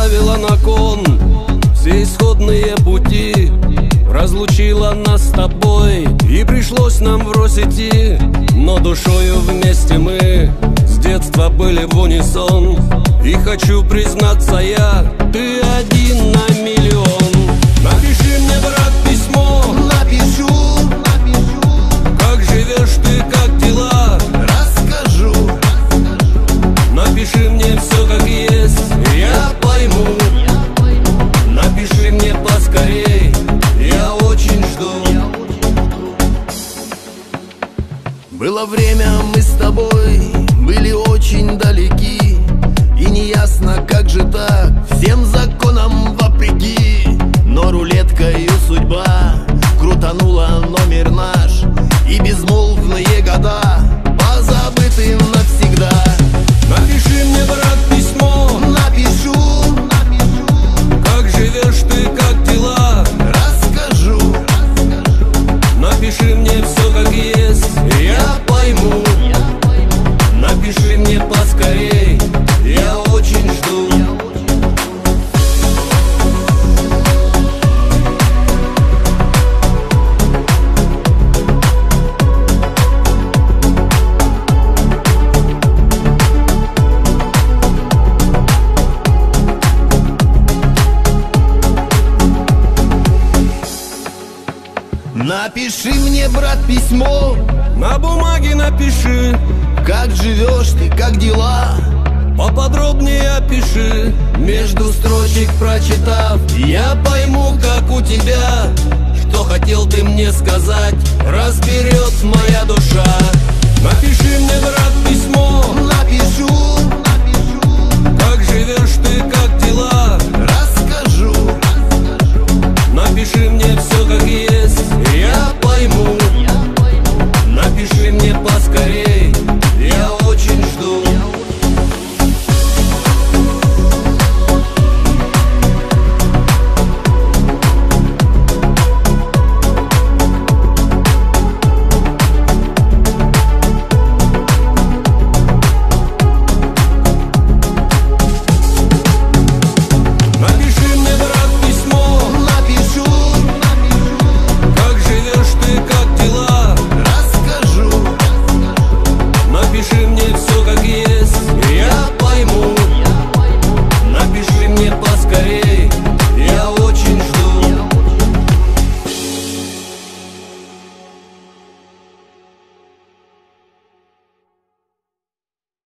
поставила на кон все исходные пути, разлучила нас с тобой, и пришлось нам врозь идти. Но душою вместе мы с детства были в унисон, и хочу признаться я, ты один на миллион. Напиши мне, брат, письмо. Напишу, Как живешь ты, как дела? расскажу. Напиши мне все как есть, я пойму. Напиши мне поскорей, я очень жду. Было время, мы с тобой были очень далеки, и неясно, как же так, всем законам вопреки. Но рулеткою судьба крутанула номер наш, и безмолвные года позабыты навсегда. Напиши мне, брат, письмо. Напишу, Как живешь ты, как дела? расскажу. Напиши мне все как есть, я пойму. Напиши мне поскорей, я очень жду. Напиши мне, брат, письмо. На бумаге напиши, Как живешь ты, как дела? поподробнее опиши. Между строчек прочитав, Я пойму, как у тебя, что хотел ты мне сказать, разберет моя душа. Напиши мне, брат, письмо. напишу, Как живешь ты, как дела? расскажу. Напиши мне все как есть, я пойму. Напиши мне